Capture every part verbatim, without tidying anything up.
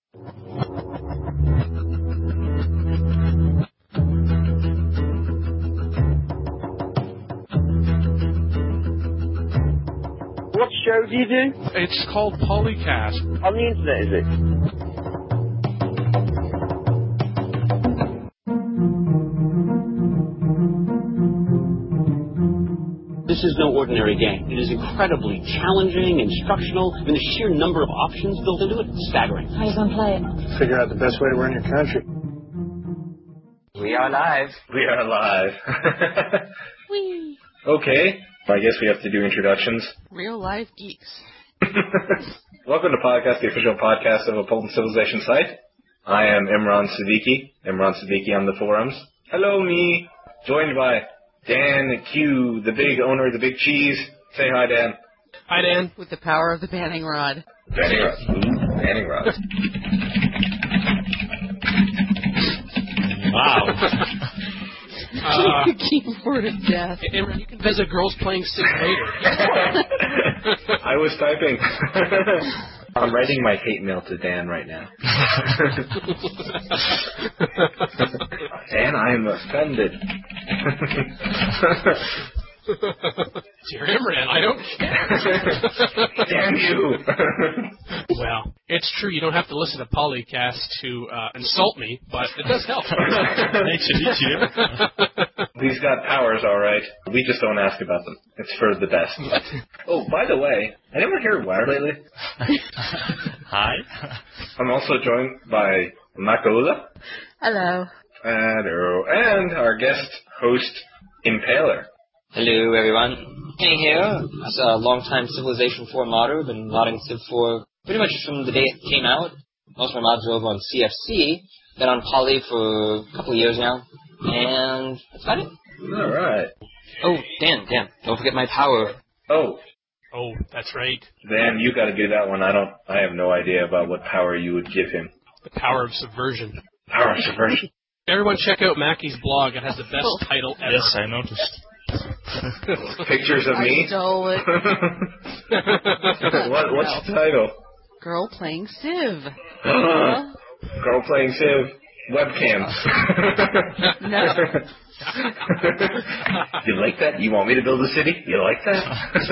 What show do you do? It's called Polycast. On the internet, is it? This is no ordinary game. It is incredibly challenging, instructional, and the sheer number of options built into it is staggering. How are you going to play it? Figure out the best way to run your country. We are live. We are live. Whee! Okay. I guess we have to do introductions. Real life geeks. Welcome to Podcast, the official podcast of Appleton Civilization site. I am Imran Siddiqui. Imran Siddiqui on the forums. Hello, me. Joined by Dan Q, the big owner of the Big Cheese. Say hi, Dan. Hi, Dan. With the power of the banning rod. Banning rod. Ooh, banning rod. Wow. Uh, Keyboard of death. Imran, you can visit girls playing Civ later. I was typing. I'm writing my hate mail to Dan right now. Dan, I am offended. Dear Imran, I don't care. Damn you. Well, it's true. You don't have to listen to Polycast to uh, insult me, but it does help. Nice to meet you. He's got powers, all right. We just don't ask about them. It's for the best. Oh, by the way, anyone hear Wired lately? Hi. I'm also joined by Makula. Hello. Hello. And our guest host, Impaler. Hello, everyone. Kenny here. As a long-time Civilization four modder, been modding Civ four pretty much from the day it came out. Most of my mods are over on C F C. Been on Poly for a couple of years now. And that's about it. All right. Oh, Dan, Dan, don't forget my power. Oh. Oh, that's right. Dan, you got to give that one. I don't. I have no idea about what power you would give him. The power of subversion. Power of subversion. Everyone check out Mackey's blog. It has the best title ever. Yes, I noticed. Pictures of me? I stole it. what, what's the title? Girl playing Civ. Girl playing Civ. Webcam. No. You like that? You want me to build a city? You like that?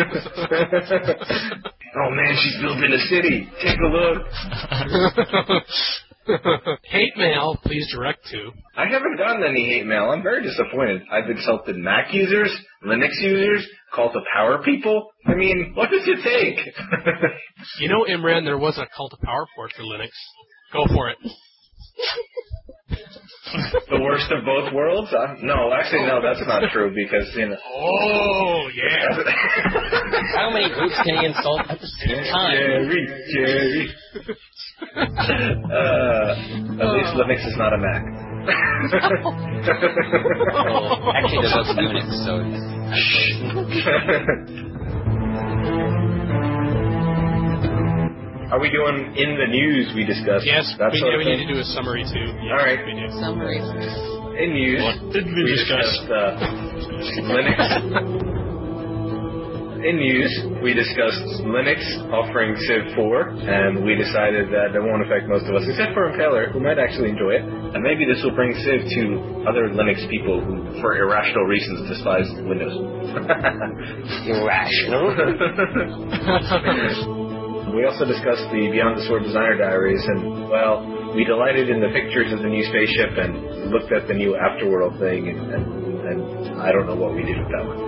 Oh man, she's building a city. Take a look. Hate mail, please direct to. I haven't gotten any hate mail. I'm very disappointed. I've insulted Mac users, Linux users, cult of power people. I mean, what does it take? You know, Imran, there was a cult of power port for Linux. Go for it. The worst of both worlds? Uh, no, actually, no, that's not true because, you know... Oh, yeah. How many groups can he insult at the same time? Jerry, Jerry. uh, at least Linux is not a Mac. Well, actually, there's also Unix, so... Are we doing in the news we discussed? Yes, that we, sort do, of we thing? need to do a summary, too. Yes, all right. We do. Summary. In news, What did we, we discuss? discussed uh, Linux. In news, we discussed Linux offering Civ four, and we decided that it won't affect most of us, except for Impaler, who might actually enjoy it. And maybe this will bring Civ to other Linux people who, for irrational reasons, despise Windows. Irrational? We also discussed the Beyond the Sword Designer Diaries, and, well, we delighted in the pictures of the new spaceship and looked at the new Afterworld thing, and, and, and I don't know what we did with that one.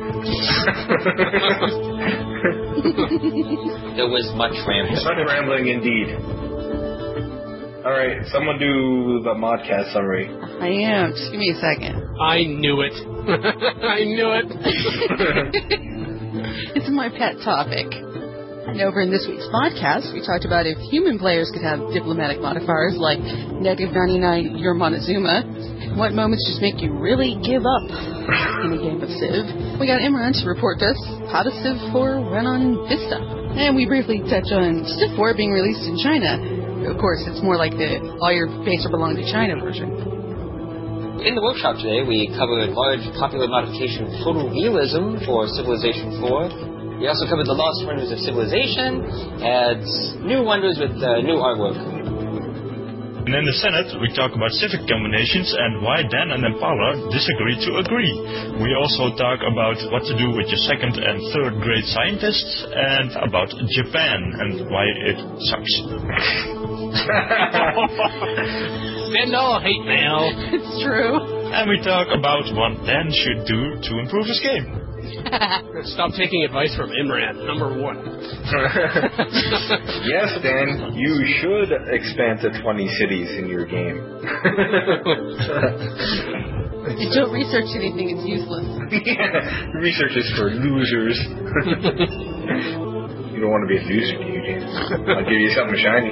There was much rambling. Much rambling indeed. All right, someone do the Modcast summary. I am. Just give me a second. I knew it. I knew it. It's my pet topic. And over in this week's podcast, we talked about if human players could have diplomatic modifiers like negative ninety-nine your Montezuma, what moments just make you really give up in a game of Civ. We got Imran to report to us how does Civ four run on Vista. And we briefly touch on Civ four being released in China. Of course, it's more like the all your base are belong to China version. In the workshop today, we covered large popular modification Total Realism for Civilization four. We also covered the Lost Wonders of Civilization, adds new wonders with uh, new artwork. And in the Senate, we talk about civic combinations and why Dan and Impala disagree to agree. We also talk about what to do with your second and third grade scientists and about Japan and why it sucks. Send all hate mail. It's true. And we talk about what Dan should do to improve his game. Stop taking advice from Imran, number one. Yes, Dan, you should expand to twenty cities in your game. And don't research anything, it's useless. Yeah, research is for losers. You don't want to be a loser, do you, Dan? I'll give you something shiny.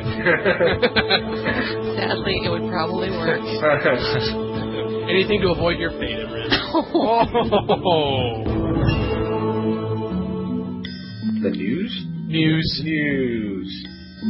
Sadly, it would probably work. Anything to avoid your fate, Imran. Oh. The news? News. News.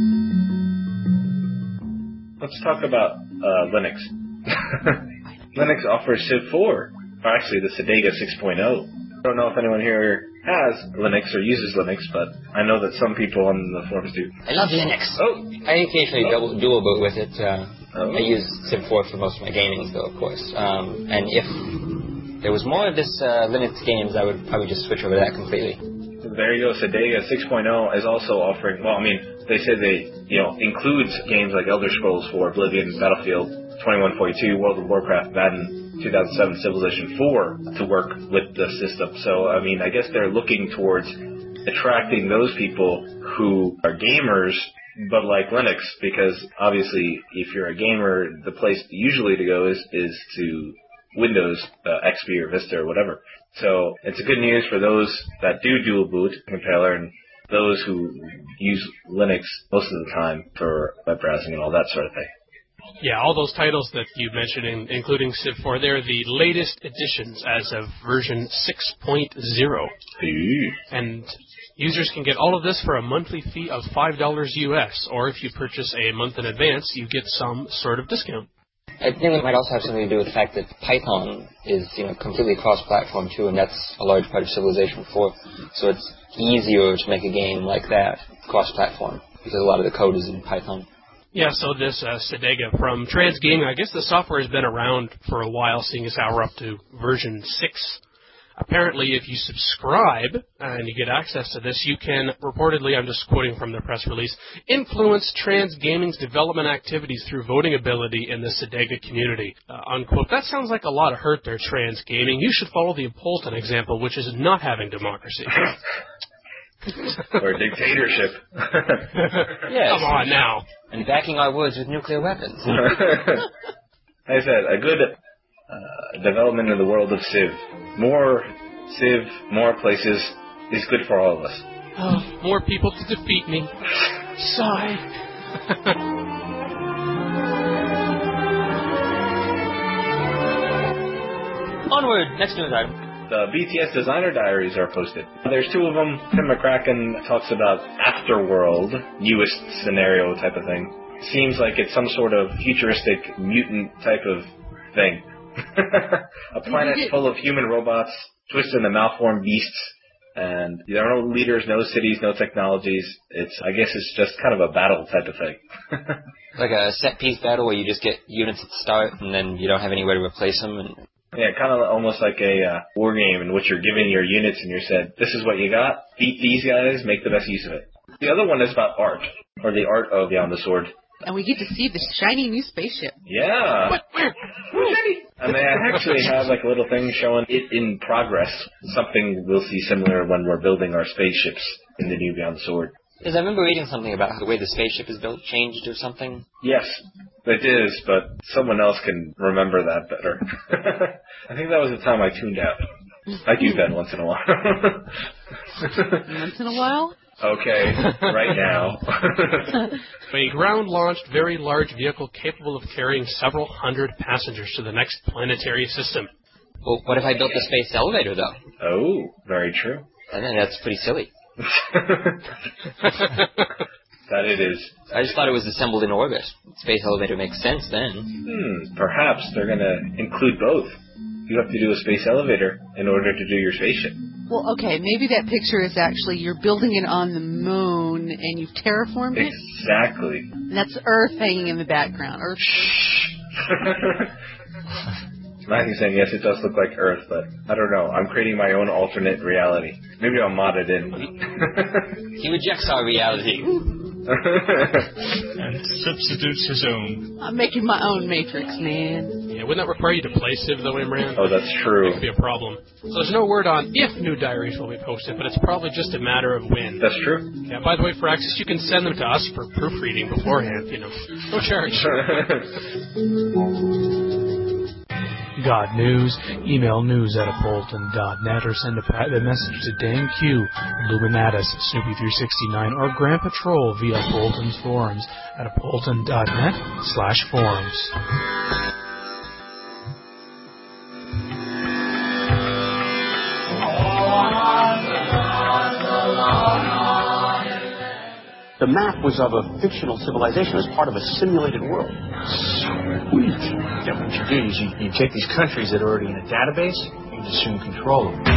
Let's talk about uh, Linux. Linux offers Civ four, or actually the Sedega six point oh. I don't know if anyone here has Linux or uses Linux, but I know that some people on the forums do. I love Linux. Oh, I occasionally oh. double dual boot with it. Uh, oh. I use Civ four for most of my gaming, though, of course. Um, and if there was more of this uh, Linux games, I would probably just switch over to that completely. There you go. Sedega six point oh is also offering, well, I mean, they say they, you know, includes games like Elder Scrolls four, Oblivion, Battlefield twenty-one forty-two, World of Warcraft, Madden two thousand seven, Civilization four to work with the system. So, I mean, I guess they're looking towards attracting those people who are gamers but like Linux, because obviously if you're a gamer, the place usually to go is, is to Windows, uh, X P or Vista or whatever. So it's a good news for those that do dual boot compiler and those who use Linux most of the time for web browsing and all that sort of thing. Yeah, all those titles that you mentioned, in, including Civ four, they're the latest editions as of version six point oh. Ooh. And users can get all of this for a monthly fee of five dollars U S, or if you purchase a month in advance, you get some sort of discount. I think it might also have something to do with the fact that Python is, you know, completely cross-platform too, and that's a large part of Civilization four. So it's easier to make a game like that cross-platform because a lot of the code is in Python. Yeah, so this uh, Sedega from TransGaming, I guess the software has been around for a while, seeing as how we're up to version six. Apparently, if you subscribe and you get access to this, you can, reportedly, I'm just quoting from the press release, influence TransGaming's development activities through voting ability in the Sedega community, uh, unquote. That sounds like a lot of hurt there, TransGaming. You should follow the Polton example, which is not having democracy. Or dictatorship. Yes. Come on now. And backing our words with nuclear weapons. Like I said, a good uh, development in the world of Civ. More Civ, more places is good for all of us. Oh, more people to defeat me. Sigh. Onward, next news item. The B T S Designer Diaries are posted. There's two of them. Tim McCracken talks about Afterworld, newest scenario type of thing. Seems like it's some sort of futuristic mutant type of thing. A planet full of human robots, twisted into malformed beasts, and there are no leaders, no cities, no technologies. It's, I guess it's just kind of a battle type of thing. Like a set-piece battle where you just get units at the start and then you don't have anywhere to replace them. And yeah, kind of almost like a uh, war game in which you're given your units and you're said, this is what you got, beat these guys, make the best use of it. The other one is about art, or the art of Beyond the Sword. And we get to see the shiny new spaceship. Yeah. What? Where? And they actually have like a little thing showing it in progress. Something we'll see similar when we're building our spaceships in the new Beyond the Sword. Because I remember reading something about how the way the spaceship is built changed or something. Yes, it is, but someone else can remember that better. I think that was the time I tuned out. I do that once in a while. Once in a while? Okay, right now. A ground-launched, very large vehicle capable of carrying several hundred passengers to the next planetary system. Well, what if I built the space elevator, though? Oh, very true. I think that's pretty silly. That it is. I just thought it was assembled in orbit. Space elevator makes sense then. Hmm, perhaps they're going to include both. You have to do a space elevator in order to do your spaceship. Well, okay, maybe that picture is actually you're building it on the moon moon and you've terraformed it. Exactly. That's Earth hanging in the background. Earth. Matthew's saying, yes, it does look like Earth, but I don't know. I'm creating my own alternate reality. Maybe I'll mod it in. He rejects our reality. And substitutes his own. I'm making my own Matrix, man. Yeah, wouldn't that require you to play Civ, though, Imran? Oh, that's true. That could be a problem. So there's no word on if new diaries will be posted, but it's probably just a matter of when. That's true. Yeah, by the way, for access, you can send them to us for proofreading beforehand, you know. No charge. Got news? Email news at apolton dot net or send a private message to Dan Q, Illuminatus, Snoopy three sixty-nine, or Grand Patrol via Polton's forums at apolton dot net slash forums. The map was of a fictional civilization as part of a simulated world. Sweet. Yeah, what you do is you, you take these countries that are already in a database, you assume control of them.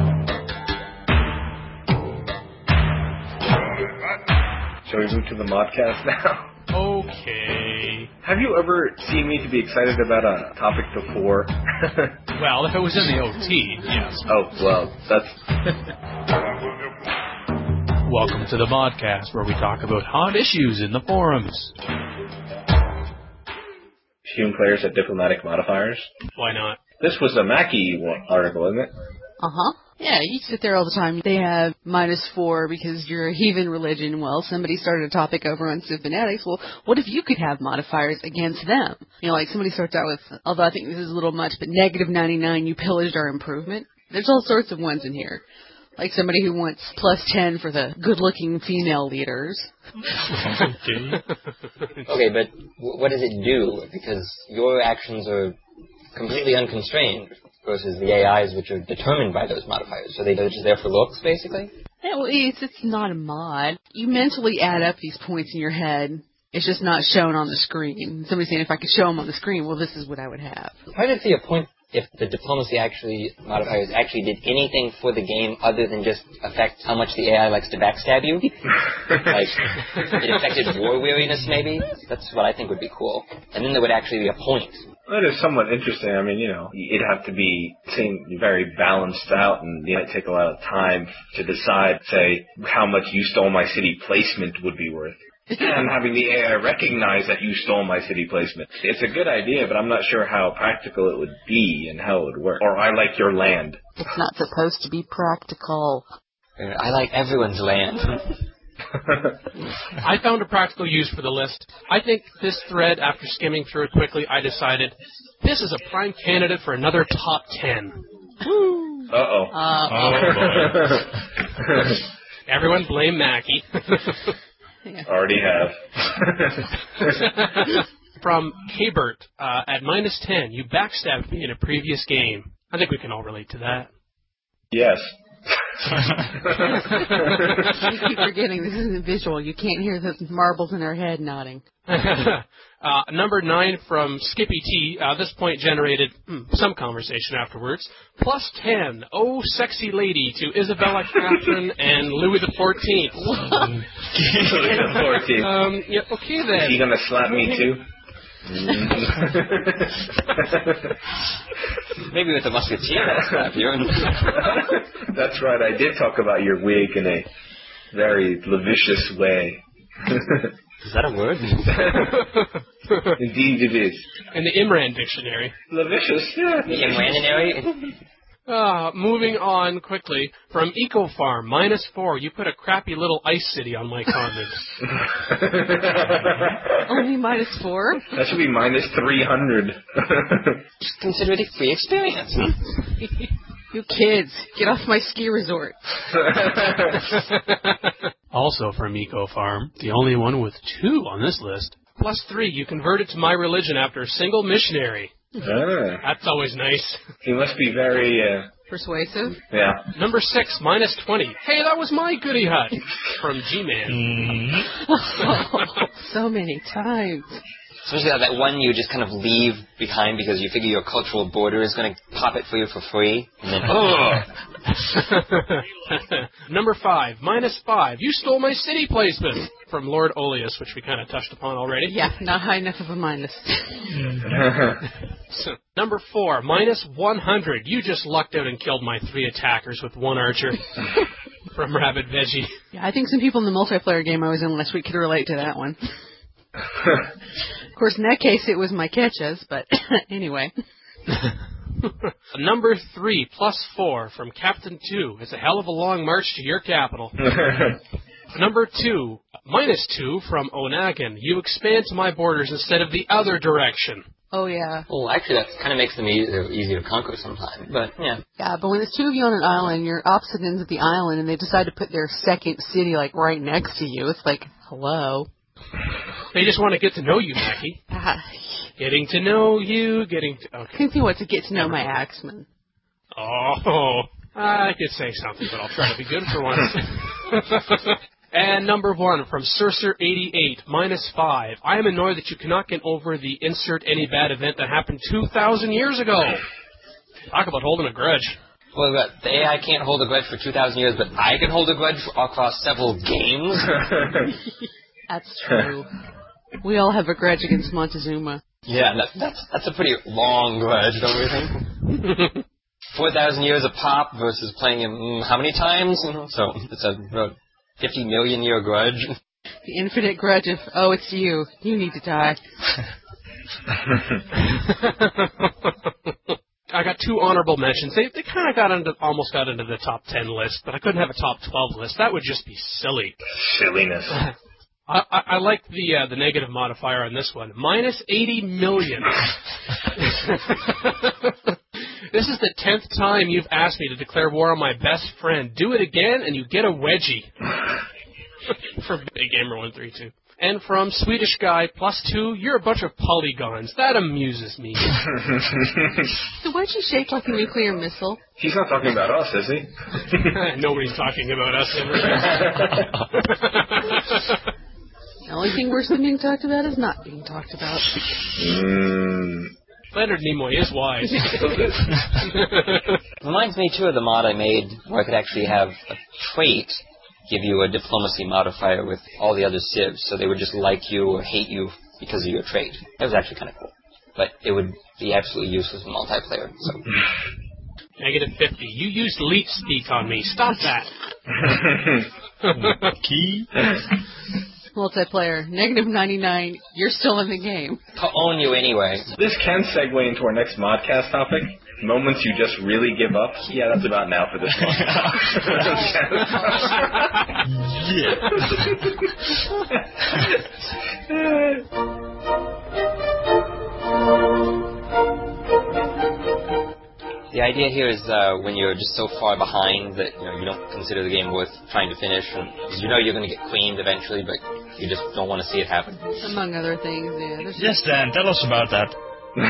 Shall we move to the modcast now? Okay. Have you ever seen me to be excited about a topic before? Well, if it was in the O T, yes. Oh, well, that's... Welcome to the Modcast, where we talk about hot issues in the forums. Human players have diplomatic modifiers? Why not? This was a Mackie article, isn't it? Uh-huh. Yeah, you sit there all the time. They have minus four because you're a heathen religion. Well, somebody started a topic over on Civ Fanatics. Well, what if you could have modifiers against them? You know, like somebody starts out with, although I think this is a little much, but negative ninety-nine, you pillaged our improvement. There's all sorts of ones in here. Like somebody who wants plus ten for the good-looking female leaders. Okay. Okay, but w- what does it do? Because your actions are completely unconstrained versus the A Is, which are determined by those modifiers. So they're just there for looks, basically? Yeah, well, it's, it's not a mod. You mentally add up these points in your head. It's just not shown on the screen. Somebody's saying, if I could show them on the screen, well, this is what I would have. How did it see a point if the diplomacy actually modifiers actually did anything for the game other than just affect how much the A I likes to backstab you? Like, it affected war weariness, maybe? That's what I think would be cool. And then there would actually be a point. That is somewhat interesting. I mean, you know, it'd have to be seem very balanced out, and it might take a lot of time to decide, say, how much you stole my city placement would be worth. And having the A I recognize that you stole my city placement. It's a good idea, but I'm not sure how practical it would be and how it would work. Or I like your land. It's not supposed to be practical. Uh, I like everyone's land. I found a practical use for the list. I think this thread, after skimming through it quickly, I decided this is a prime candidate for another top ten. Uh-oh. Uh-oh. Everyone blame Mackie. Yeah. Already have. From Kabert, uh, at minus ten, you backstabbed me in a previous game. I think we can all relate to that. Yes. You keep forgetting this isn't visual. You can't hear the marbles in our head nodding. uh, number nine from Skippy T. Uh, this point generated hmm, some conversation afterwards. Plus ten. Oh, sexy lady to Isabella Catherine and Louis the Fourteenth. Louis the Fourteenth. Um, yeah, okay then. Is he gonna slap me too? Maybe with the musketeer, that'll slap you. That's right, I did talk about your wig in a very lascivious way. Is that a word? Indeed it is. In the Imran dictionary. Lascivious, yeah. The Imranionary? Uh, moving on quickly, from Eco Farm, minus four, you put a crappy little ice city on my continent. Only minus four? That should be minus three hundred. Just consider it a free experience. You kids, get off my ski resort. Also from Eco Farm, the only one with two on this list. Plus three, you converted to my religion after a single missionary. Ah. That's always nice. He must be very, uh... persuasive? Yeah. Number six, minus twenty. Hey, that was my goodie hut. From G-Man. Mm-hmm. Oh, so many times. Especially that one you just kind of leave behind because you figure your cultural border is going to pop it for you for free. And then, oh, Number five, minus five. You stole my city placement from Lord Oleus, which we kind of touched upon already. Yeah, not high enough of a minus. So, number four, minus one hundred. You just lucked out and killed my three attackers with one archer from Rabbit Veggie. Yeah, I think some people in the multiplayer game I was in last week could relate to that one. Of course, in that case, it was my catches, but anyway. Number three, plus four from Captain Two. It's a hell of a long march to your capital. Number two, minus two from Onagin. You expand to my borders instead of the other direction. Oh, yeah. Well, actually, that kind of makes them easy, easy to conquer sometimes, but yeah. Yeah, but when there's two of you on an island, you're opposite ends of the island, and they decide to put their second city, like, right next to you, it's like, hello. They just want to get to know you, Mackie. Ah. Getting to know you, getting to... Okay. Can you want to get to know my axeman? Oh, I could say something, but I'll try to be good for once. And number one, from Surcer eighty-eight, minus five. I am annoyed that you cannot get over the insert any bad event that happened two thousand years ago. Talk about holding a grudge. Well, the A I can't hold a grudge for two thousand years, but I can hold a grudge for, across several games. That's true. We all have a grudge against Montezuma. Yeah, that, that's that's a pretty long grudge, don't we think? four thousand years of pop versus playing him mm, how many times? So it's a about fifty million year grudge. The infinite grudge of, oh, it's you. You need to die. I got two honorable mentions. They they kind of got into almost got into the top ten list, but I couldn't have a top twelve list. That would just be silly. Silliness. I, I, I like the uh, the negative modifier on this one. Minus eighty million. This is the tenth time you've asked me to declare war on my best friend. Do it again, and you get a wedgie. From Big Gamer one three two. And from Swedish Guy, plus two, you're a bunch of polygons. That amuses me. So why'd you shaped like a nuclear missile? He's not talking about us, is he? Nobody's talking about us. The only thing worse than being talked about is not being talked about. Mm. Leonard Nimoy is wise. Reminds me, too, of the mod I made where I could actually have a trait give you a diplomacy modifier with all the other civs, so they would just like you or hate you because of your trait. That was actually kind of cool. But it would be absolutely useless in multiplayer, so... Negative fifty. You used leech speak on me. Stop that. Key. Multiplayer. Negative ninety-nine. You're still in the game. I'll own you anyway. This can segue into our next modcast topic. Moments you just really give up. Yeah, that's about now for this one. The idea here is uh, when you're just so far behind that you know you don't consider the game worth trying to finish, because you know you're going to get queened eventually, but you just don't want to see it happen. Among other things, yeah. There's Yes, Dan, tell us about that. oh.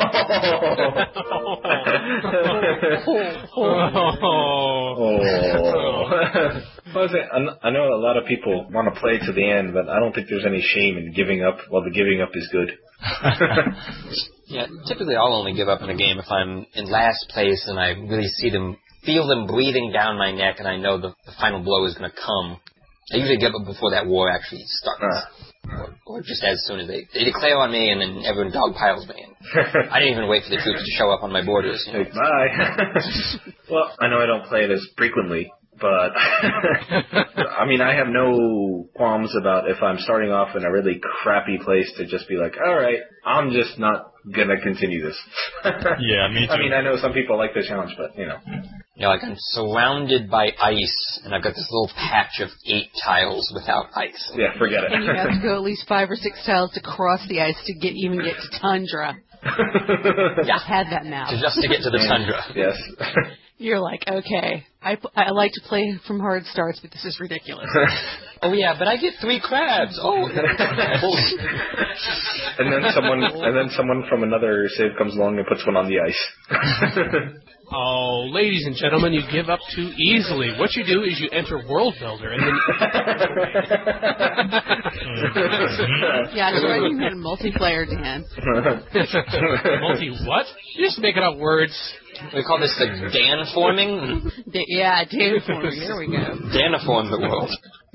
Well, I know a lot of people want to play to the end, but I don't think there's any shame in giving up while the giving up is good. Yeah, typically I'll only give up in a game if I'm in last place and I really see them, feel them breathing down my neck, and I know the, the final blow is going to come. I usually give up before that war actually starts. Uh. Or, or just as soon as they, they declare on me and then everyone dogpiles me. And I didn't even wait for the troops to show up on my borders. You know? Bye. Well, I know I don't play it as frequently, but I mean, I have no qualms about if I'm starting off in a really crappy place to just be like, all right, I'm just not going to continue this. Yeah, me too. I mean, I know some people like the challenge, but, you know. Yeah, like I'm surrounded by ice, and I've got this little patch of eight tiles without ice. Yeah, forget it. And you have to go at least five or six tiles to cross the ice to get even get to tundra. Yeah. I've had that map. To just to get to the tundra. Yes. You're like, okay, I, I like to play from hard starts, but this is ridiculous. Oh yeah, but I get three crabs. Oh. And then someone, and then someone from another save comes along and puts one on the ice. Oh, ladies and gentlemen, you give up too easily. What you do is you enter World Builder, and then... Yeah, that's right. You had a multiplayer, Dan. Multi what? You're just making up words. We call this the Dan-forming? Da- yeah, Dan-forming. There we go. Daniform the world.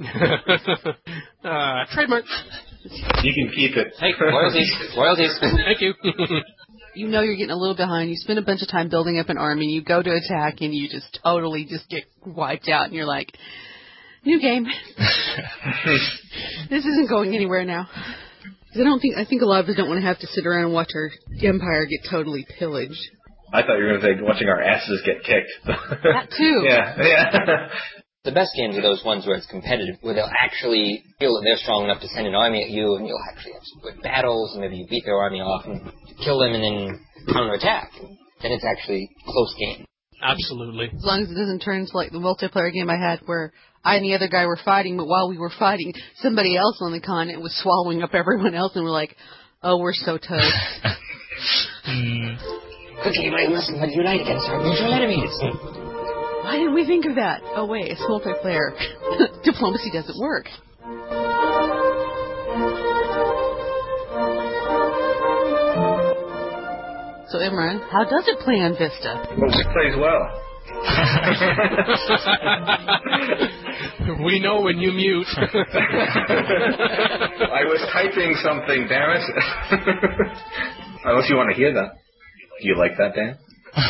uh, trademark. You can keep it. Hey, royalties. Royalties. Thank you. You know you're getting a little behind. You spend a bunch of time building up an army. You go to attack, and you just totally just get wiped out. And you're like, new game. This isn't going anywhere now. I don't think I think a lot of us don't want to have to sit around and watch our empire get totally pillaged. I thought you were going to say watching our asses get kicked. That too. Yeah, yeah. The best games are those ones where it's competitive, where they'll actually feel that they're strong enough to send an army at you, and you'll actually have some good battles, and maybe you beat their army off and kill them and then counterattack. Then it's actually a close game. Absolutely. As long as it doesn't turn into like the multiplayer game I had where I and the other guy were fighting, but while we were fighting, somebody else on the continent was swallowing up everyone else, and we're like, oh, we're so toast. mm. Good game, I must unite against our mutual enemies. Why didn't we think of that? Oh, wait, it's multiplayer. Diplomacy doesn't work. So, Imran, how does it play on Vista? Well, it plays well. We know when you mute. I was typing something, damn it. Unless you want to hear that. Do you like that, Dan?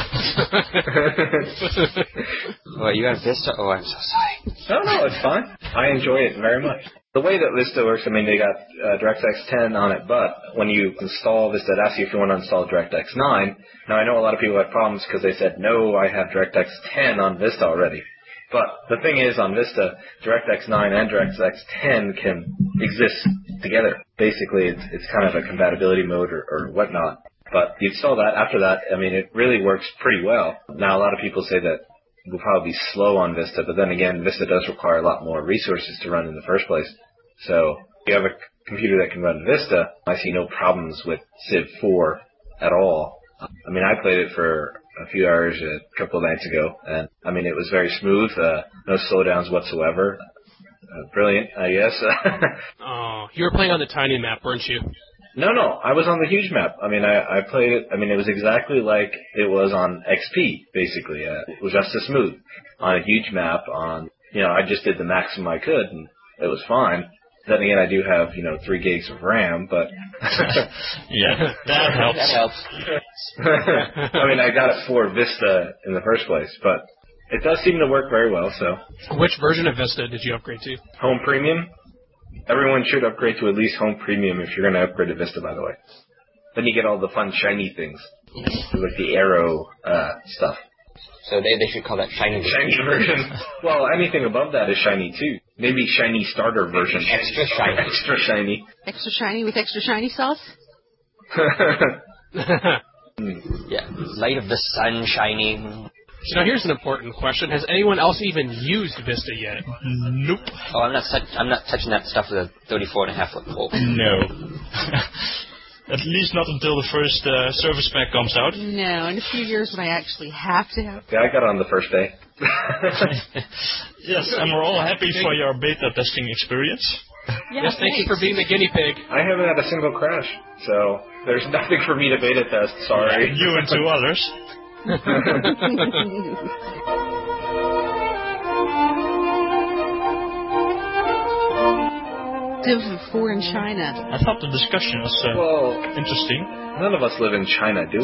Oh, you got Vista? Oh, I'm so sorry. No, no, it's fine. I enjoy it very much. The way that Vista works, I mean, they got uh, DirectX ten on it, but when you install Vista, it asks you if you want to install DirectX nine. Now, I know a lot of people have problems because they said, no, I have DirectX ten on Vista already. But the thing is, on Vista, DirectX nine and DirectX ten can exist together. Basically, it's, it's kind of a compatibility mode or, or whatnot. But you install that. After that, I mean, it really works pretty well. Now, a lot of people say that it will probably be slow on Vista, but then again, Vista does require a lot more resources to run in the first place. So if you have a computer that can run Vista, I see no problems with Civ four at all. I mean, I played it for a few hours a couple of nights ago, and I mean, it was very smooth, uh, no slowdowns whatsoever. Uh, brilliant, I guess. Oh, you were playing on the tiny map, weren't you? No, no, I was on the huge map. I mean, I, I played it, I mean, it was exactly like it was on X P, basically. Uh, it was just as smooth. On a huge map, on, you know, I just did the maximum I could, and it was fine. Then again, I do have, you know, three gigs of RAM, but... Yeah, that helps. That helps. I mean, I got it for Vista in the first place, but it does seem to work very well, so... Which version of Vista did you upgrade to? Home Premium? Everyone should upgrade to at least Home Premium if you're going to upgrade to Vista, by the way. Then you get all the fun, shiny things. Like the Arrow uh, stuff. So they, they should call that shiny version. Shiny version. Well, anything above that is shiny, too. Maybe shiny starter version. Extra shiny. Extra shiny. Extra shiny with extra shiny sauce? Yeah, light of the sun shining. So now here's an important question. Has anyone else even used Vista yet? Nope. Oh, I'm not touch, I'm not touching that stuff with a thirty-four and a half foot pole. No. At least not until the first uh, service pack comes out. No, in a few years when I actually have to have... Yeah, I got it on the first day. Yes, and we're all happy for your beta testing experience. Yeah, yes, thank you for being the guinea pig. I haven't had a single crash, so there's nothing for me to beta test, sorry. You and two others. Civ four in China. I thought the discussion was uh, well, interesting. None of us live in China, do we?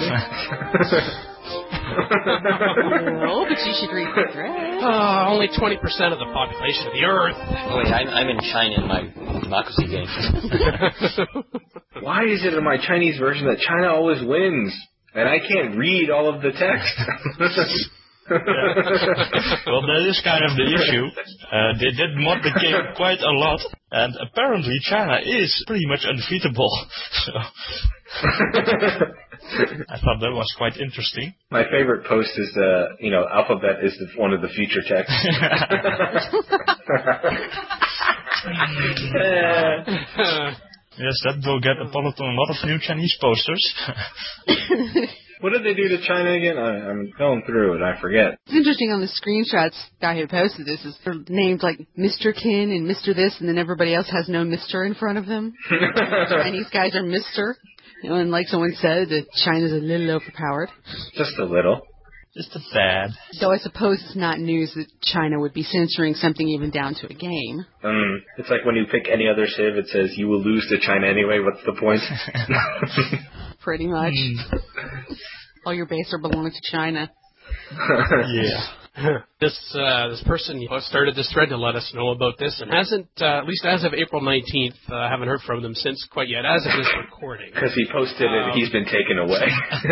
No, but you should read the thread. Uh, only twenty percent of the population of the Earth. Oh, wait, I'm, I'm in China in my democracy game. Why is it in my Chinese version that China always wins? And I can't read all of the text. Yeah. Well, that is kind of the issue. Uh, they did mod the game quite a lot, and apparently China is pretty much undefeatable. So I thought that was quite interesting. My favorite post is the, you know, alphabet is the, one of the future texts. Yes, that will get upon a lot of new Chinese posters. What did they do to China again? I, I'm going through it. I forget. It's interesting on the screenshots. The guy who posted this is named like Mister Kin and Mister This, and then everybody else has no Mister in front of them. Chinese guys are Mister You know, and like someone said, that China's a little overpowered. Just a little. Just a fad. Though I suppose it's not news that China would be censoring something even down to a game. Um, it's like when you pick any other Civ, it says you will lose to China anyway. What's the point? Pretty much. All your base are belonging to China. Yeah. This uh, this person started this thread to let us know about this and hasn't, uh, at least as of April nineteenth, I uh, haven't heard from them since quite yet, as of this recording. Because he posted it um, and he's been taken away.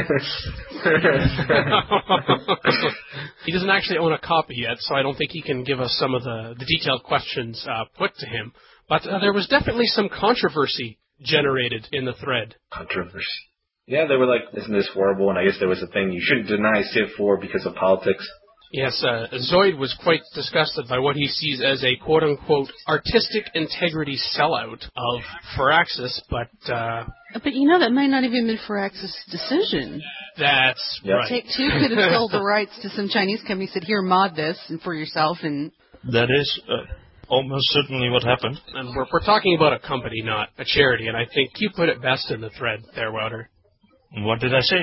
He doesn't actually own a copy yet, so I don't think he can give us some of the, the detailed questions uh, put to him. But uh, there was definitely some controversy generated in the thread. Controversy. Yeah, they were like, isn't this horrible? And I guess there was a thing, you shouldn't deny Civ four because of politics. Yes, uh, Zoid was quite disgusted by what he sees as a quote-unquote artistic integrity sellout of Firaxis, but... Uh, but you know, that might not even been Firaxis' decision. That's yep. right. Take-Two could have sold the rights to some Chinese company, said, here, mod this and for yourself, and... That is uh, almost certainly what happened. And we're, we're talking about a company, not a charity, and I think you put it best in the thread there, Wouter. What did I say?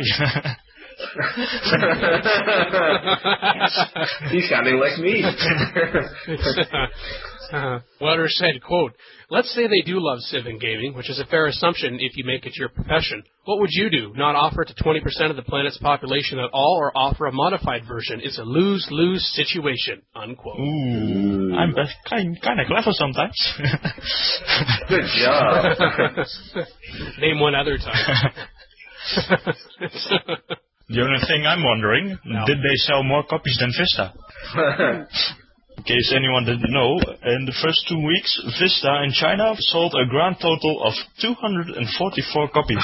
He's sounding like me. uh, Wouter said, quote, let's say they do love Civ and gaming, which is a fair assumption if you make it your profession. What would you do? Not offer it to twenty percent of the planet's population at all, or offer a modified version? It's a lose-lose situation, unquote. Ooh, I'm kind, kind of clever sometimes. Good job. Name one other time. The only thing I'm wondering, no. did they sell more copies than Vista? In case anyone didn't know, in the first two weeks, Vista in China sold a grand total of two hundred forty-four copies.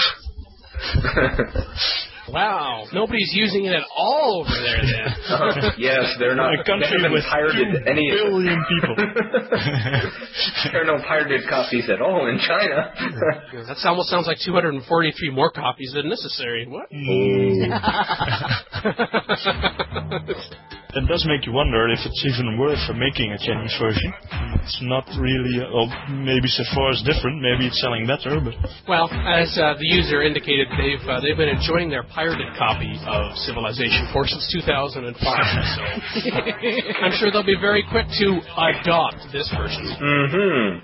Wow. Nobody's using it at all over there then. Uh, yes, they're not. A country they haven't with pirated two any billion people. There are no pirated copies at all in China. That almost sounds like two hundred forty-three more copies than necessary. What? It does make you wonder if it's even worth making a Chinese version. It's not really, uh, well, maybe Sephora is different, maybe it's selling better, but... Well, as uh, the user indicated, they've uh, they've been enjoying their pirated copy of Civilization four since two thousand five, so uh, I'm sure they'll be very quick to adopt this version. Mm-hmm.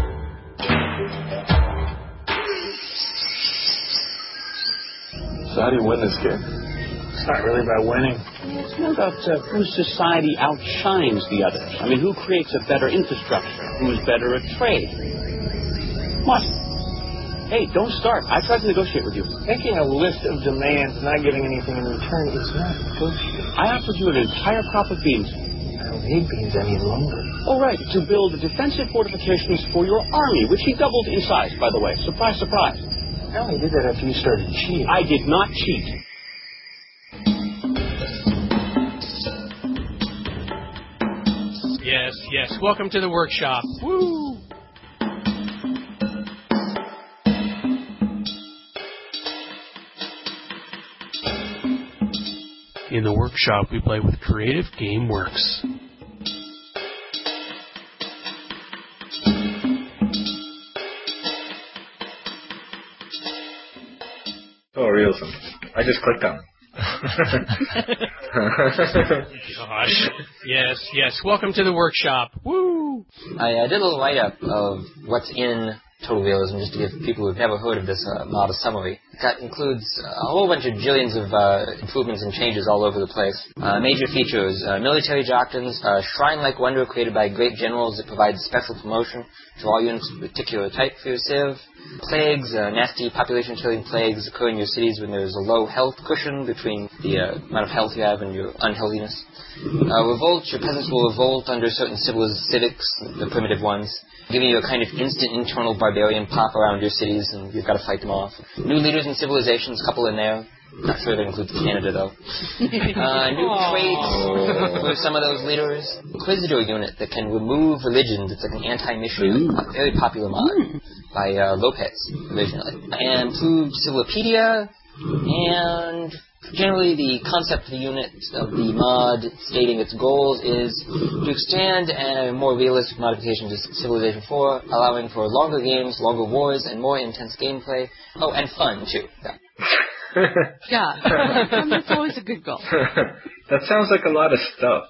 So how do you win this game? It's not really about winning. It's more about uh, whose society outshines the others. I mean, who creates a better infrastructure? Who's better at trade? What? Hey, don't start. I tried to negotiate with you. Making a list of demands and not getting anything in return is not negotiating. I offered you an entire crop of beans. I don't need beans any longer. Oh, right, to build defensive fortifications for your army, which he doubled in size, by the way. Surprise, surprise. I only did that after you started cheating. I did not cheat. Yes, yes. Welcome to the workshop. Woo! In the workshop, we play with Creative Game Works. Oh, realism. I just clicked on it. Gosh. Yes, yes. Welcome to the workshop. Woo! I uh, did a little write-up of what's in Total Realism, just to give people who've never heard of this uh, mod a summary. That includes a whole bunch of jillions of uh, improvements and changes all over the place. Uh, major features, uh, military doctrines, uh, shrine-like wonder created by great generals that provides special promotion to all units of a particular type for your civ. Plagues, uh, nasty population-killing plagues occur in your cities when there's a low health cushion between the uh, amount of health you have and your unhealthiness. Uh, revolt, your peasants will revolt under certain civics, the primitive ones, giving you a kind of instant internal barbarian pop around your cities, and you've got to fight them off. New leaders and civilizations, couple in there. Not sure that includes Canada, though. Uh, new traits for some of those leaders. Inquisitor unit that can remove religions. It's like an anti-mission, a very popular mod by uh, Lopez, originally. And improved Civilopedia, and generally the concept of the unit of the mod stating its goals is to extend a more realistic modification to Civilization four, allowing for longer games, longer wars, and more intense gameplay. Oh, and fun, too. Yeah. Yeah, I mean, it's always a good goal. That sounds like a lot of stuff.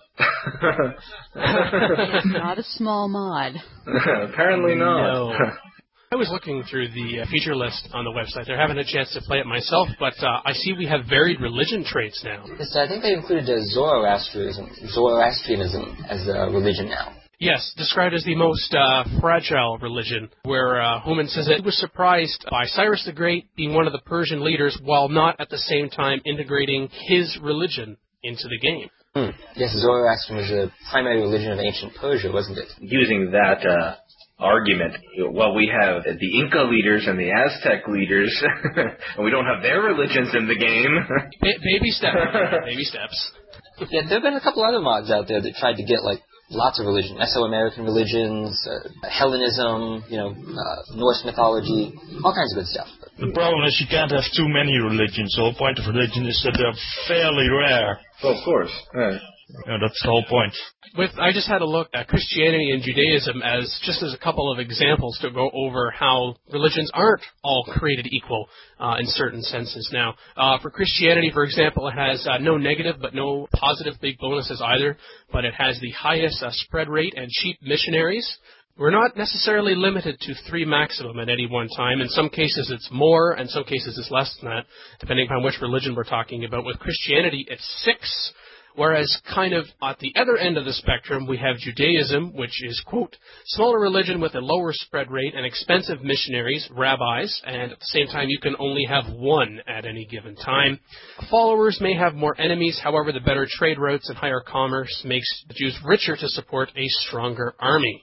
Not a small mod. Apparently not. No. I was looking through the uh, feature list on the website. They're having a chance to play it myself, but uh, I see we have varied religion traits now. Yes, I think they included uh, Zoroastrianism, Zoroastrianism as a religion now. Yes, described as the most uh, fragile religion, where uh, Human says that he was surprised by Cyrus the Great being one of the Persian leaders while not at the same time integrating his religion into the game. Hmm. Yes, Zoroastrian was the primary religion of ancient Persia, wasn't it? Using that uh, argument, well, we have the Inca leaders and the Aztec leaders, and we don't have their religions in the game. Ba- baby steps. Baby steps. Yeah, there have been a couple other mods out there that tried to get, like, lots of religion, Mesoamerican religions, uh, Hellenism, you know, uh, Norse mythology, all kinds of good stuff. The problem is you can't have too many religions. The whole point of religion is that they're fairly rare. Well, of course. Yeah. Yeah, that's the whole point. With, I just had a look at Christianity and Judaism as just as a couple of examples to go over how religions aren't all created equal uh, in certain senses. Now, uh, for Christianity, for example, it has uh, no negative but no positive big bonuses either, but it has the highest uh, spread rate and cheap missionaries. We're not necessarily limited to three maximum at any one time. In some cases it's more, in some cases it's less than that, depending upon which religion we're talking about. With Christianity, it's six. Whereas kind of at the other end of the spectrum, we have Judaism, which is, quote, smaller religion with a lower spread rate and expensive missionaries, rabbis, and at the same time you can only have one at any given time. Followers may have more enemies, however the better trade routes and higher commerce makes the Jews richer to support a stronger army.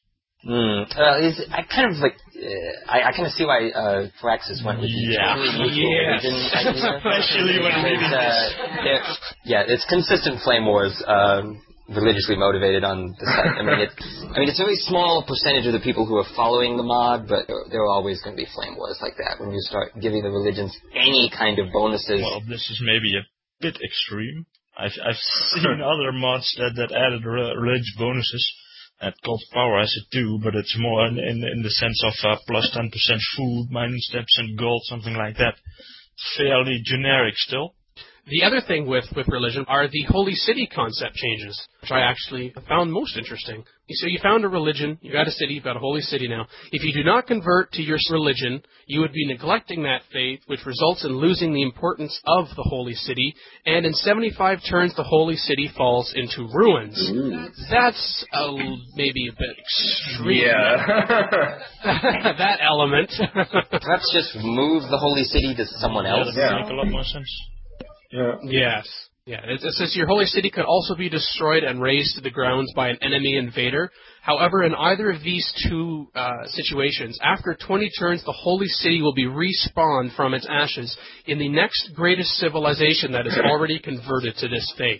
Mm. Uh, is, I kind of like, uh, I, I kind of see why uh, Firaxis went with the Yeah. totally neutral Yes. religion idea. Especially when reading uh, they're- Yeah, it's consistent flame wars, um, religiously motivated on the site. I mean, it's, I mean, it's a very small percentage of the people who are following the mod, but there, there are always going to be flame wars like that when you start giving the religions any kind of bonuses. Well, this is maybe a bit extreme. I've, I've seen other mods that, that added re- religious bonuses. At Cult of Power has it too, but it's more in, in, in the sense of uh, plus ten percent food, minus ten percent gold, something like that. Fairly generic still. The other thing with, with religion are the holy city concept changes, which I actually found most interesting. So you found a religion, you got a city, you've got a holy city now. If you do not convert to your religion, you would be neglecting that faith, which results in losing the importance of the holy city, and in seventy-five turns the holy city falls into ruins. Ooh. That's a, maybe a bit extreme. Yeah. That element. Perhaps just move the holy city to someone Yeah, else. that would make a lot more sense. Yeah. Yes. Yeah, it, it says your holy city could also be destroyed and razed to the grounds by an enemy invader. However, in either of these two uh, situations, after twenty turns, the holy city will be respawned from its ashes in the next greatest civilization that is already converted to this faith.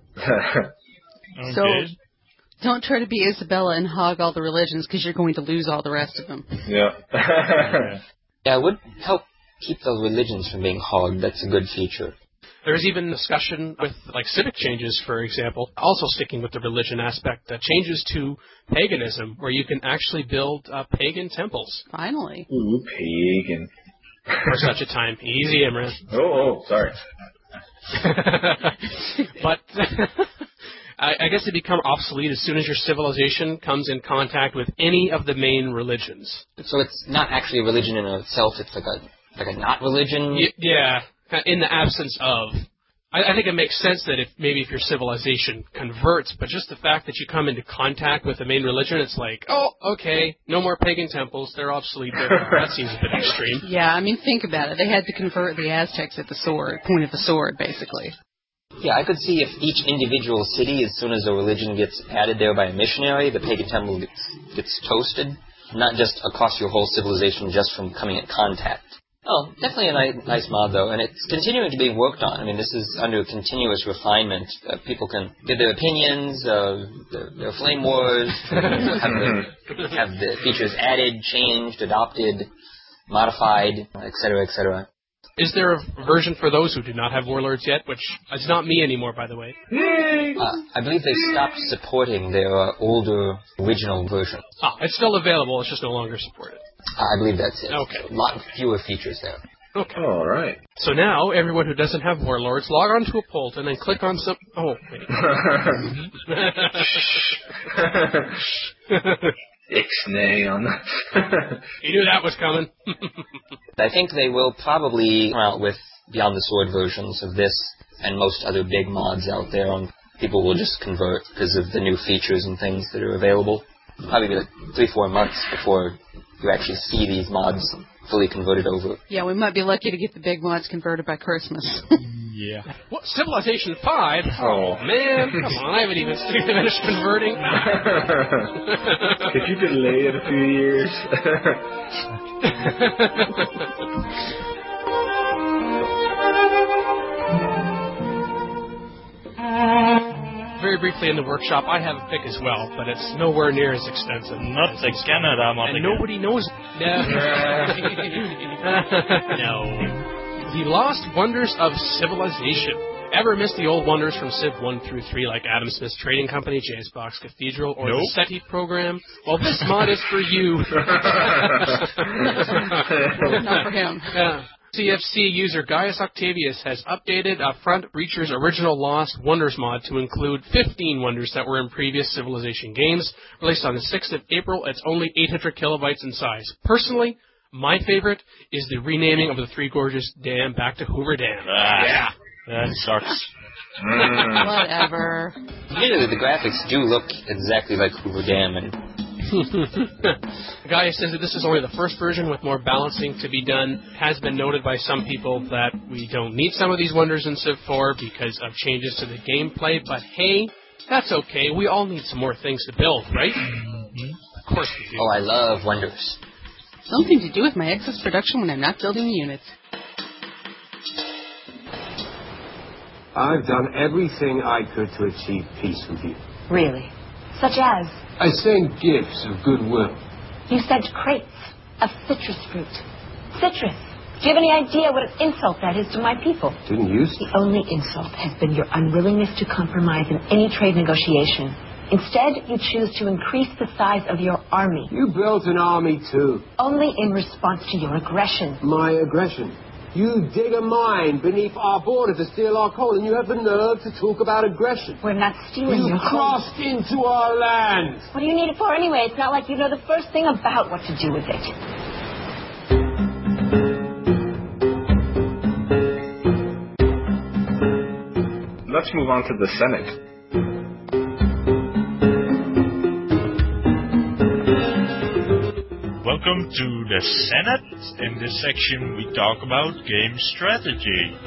Okay. So, don't try to be Isabella and hog all the religions because you're going to lose all the rest of them. Yeah. Yeah, it would help keep the religions from being hogged. That's a good feature. There's even discussion with, like, civic changes, for example, also sticking with the religion aspect, uh, changes to paganism, where you can actually build uh, pagan temples. Finally. Ooh, pagan. For such a time. Easy, Imran. Oh, oh, sorry. But I, I guess they become obsolete as soon as your civilization comes in contact with any of the main religions. So it's not actually a religion in itself. It's like a like a not religion. Y- yeah, in the absence of. I, I think it makes sense that if maybe if your civilization converts, but just the fact that you come into contact with the main religion, it's like, oh, okay, no more pagan temples. They're obsolete. That seems a bit extreme. Yeah, I mean, think about it. They had to convert the Aztecs at the sword, point of the sword, basically. Yeah, I could see if each individual city, as soon as a religion gets added there by a missionary, the pagan temple gets, gets toasted, not just across your whole civilization just from coming in contact. Oh, definitely a ni- nice mod, though, and it's continuing to be worked on. I mean, this is under continuous refinement. Uh, people can give their opinions, uh, their, their flame wars, have, the, have the features added, changed, adopted, modified, et cetera, et cetera. Is there a version for those who do not have warlords yet? Which is not me anymore, by the way. Uh, I believe they stopped supporting their uh, older original version. Ah, it's still available. It's just no longer supported. I believe that's it. Okay. A lot fewer features there. Okay. All right. So now, everyone who doesn't have Warlords, log on to Apolton and then click on some... Oh, wait. Ixnay on that. You knew that was coming. I think they will probably come out with Beyond the Sword versions of this and most other big mods out there. On people will just convert because of the new features and things that are available. Probably be like three, four months before you actually see these mods fully converted over. Yeah, we might be lucky to get the big mods converted by Christmas. Yeah. What, Civilization five? Oh. Man, come on, I haven't even finished converting. Could you delay it a few years? Very briefly in the workshop, I have a pick as well, but it's nowhere near as expensive. Not the Canada mod. And nobody knows. No. No. The Lost Wonders of Civilization. Ever miss the old wonders from Civ one through three, like Adam Smith's Trading Company, J S Box Cathedral, or nope. the SETI program? Well, this mod is for you. Not for him. Yeah. C F C user Gaius Octavius has updated uh, Front Reacher's original Lost Wonders mod to include fifteen wonders that were in previous Civilization games. Released on the sixth of April, it's only eight hundred kilobytes in size. Personally, my favorite is the renaming of the Three Gorges Dam back to Hoover Dam. Ah, yeah. That sucks. Whatever. Usually the graphics do look exactly like Hoover Dam, and Gaius says that this is only the first version with more balancing to be done. It has been noted by some people that we don't need some of these wonders in Civ four because of changes to the gameplay, but hey, that's okay. We all need some more things to build, right? Mm-hmm. Of course we do. Oh, I love wonders. Something to do with my excess production when I'm not building units. I've done everything I could to achieve peace with you. Really? Such as? I sent gifts of goodwill. You sent crates of citrus fruit. Citrus. Do you have any idea what an insult that is to my people? Didn't you? The only insult has been your unwillingness to compromise in any trade negotiation. Instead, you choose to increase the size of your army. You built an army too. Only in response to your aggression. My aggression? You dig a mine beneath our border to steal our coal, and you have the nerve to talk about aggression. We're not stealing you your coal. You crossed into our land. What do you need it for anyway? It's not like you know the first thing about what to do with it. Let's move on to the Senate. Welcome to the Senate. In this section, we talk about game strategy.